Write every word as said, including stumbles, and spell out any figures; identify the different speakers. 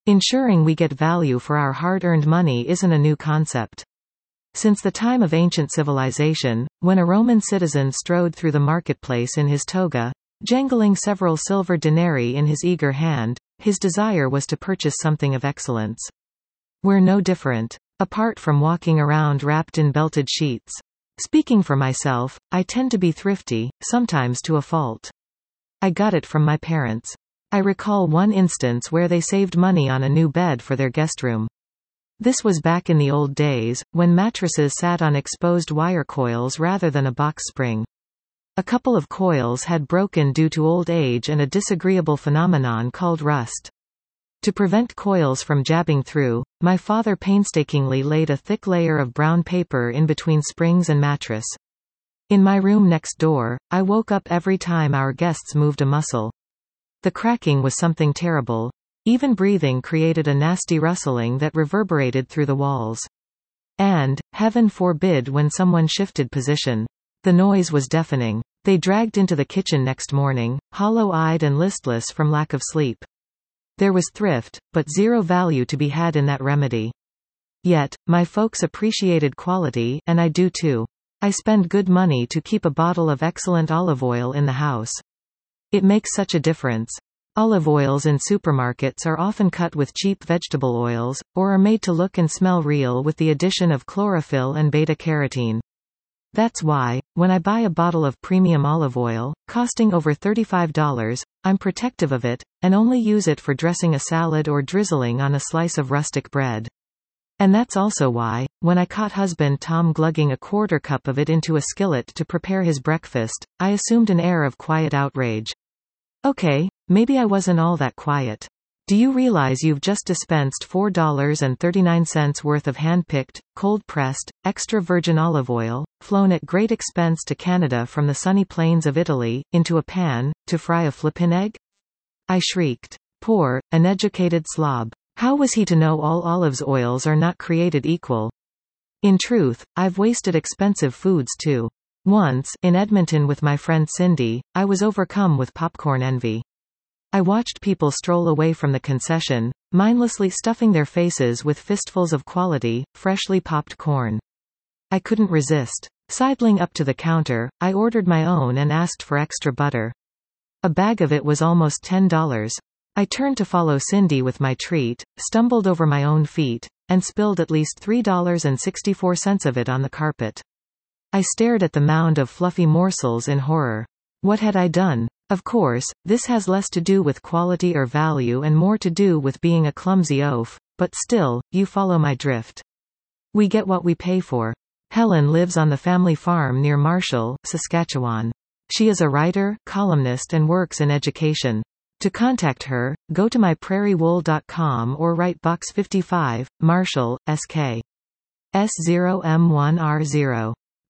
Speaker 1: Ensuring we get value for our hard-earned money isn't a new concept. Since the time of ancient civilization, when a Roman citizen strode through the marketplace in his toga, jangling several silver denarii in his eager hand, his desire was to purchase something of excellence. We're no different. Apart from walking around wrapped in belted sheets. Speaking for myself, I tend to be thrifty, sometimes to a fault. I got it from my parents. I recall one instance where they saved money on a new bed for their guest room. This was back in the old days, when mattresses sat on exposed wire coils rather than a box spring. A couple of coils had broken due to old age and a disagreeable phenomenon called rust. To prevent coils from jabbing through, my father painstakingly laid a thick layer of brown paper in between springs and mattress. In my room next door, I woke up every time our guests moved a muscle. The cracking was something terrible. Even breathing created a nasty rustling that reverberated through the walls. And, heaven forbid, when someone shifted position. The noise was deafening. They dragged into the kitchen next morning, hollow-eyed and listless from lack of sleep. There was thrift, but zero value to be had in that remedy. Yet, my folks appreciated quality, and I do too. I spend good money to keep a bottle of excellent olive oil in the house. It makes such a difference. Olive oils in supermarkets are often cut with cheap vegetable oils, or are made to look and smell real with the addition of chlorophyll and beta-carotene. That's why, when I buy a bottle of premium olive oil, costing over thirty-five dollars, I'm protective of it, and only use it for dressing a salad or drizzling on a slice of rustic bread. And that's also why, when I caught husband Tom glugging a quarter cup of it into a skillet to prepare his breakfast, I assumed an air of quiet outrage. Okay, maybe I wasn't all that quiet. Do you realize you've just dispensed four dollars and thirty-nine cents worth of hand-picked, cold-pressed, extra virgin olive oil, flown at great expense to Canada from the sunny plains of Italy, into a pan, to fry a flippin' egg? I shrieked. Poor, uneducated slob. How was he to know all olive oils are not created equal? In truth, I've wasted expensive foods too. Once, in Edmonton with my friend Cindy, I was overcome with popcorn envy. I watched people stroll away from the concession, mindlessly stuffing their faces with fistfuls of quality, freshly popped corn. I couldn't resist. Sidling up to the counter, I ordered my own and asked for extra butter. A bag of it was almost ten dollars. I turned to follow Cindy with my treat, stumbled over my own feet, and spilled at least three dollars and sixty-four cents of it on the carpet. I stared at the mound of fluffy morsels in horror. What had I done? Of course, this has less to do with quality or value and more to do with being a clumsy oaf, but still, you follow my drift. We get what we pay for. Helen lives on the family farm near Marshall, Saskatchewan. She is a writer, columnist and works in education. To contact her, go to my prairie wool dot com or write Box fifty-five, Marshall, S K. S zero M one R zero.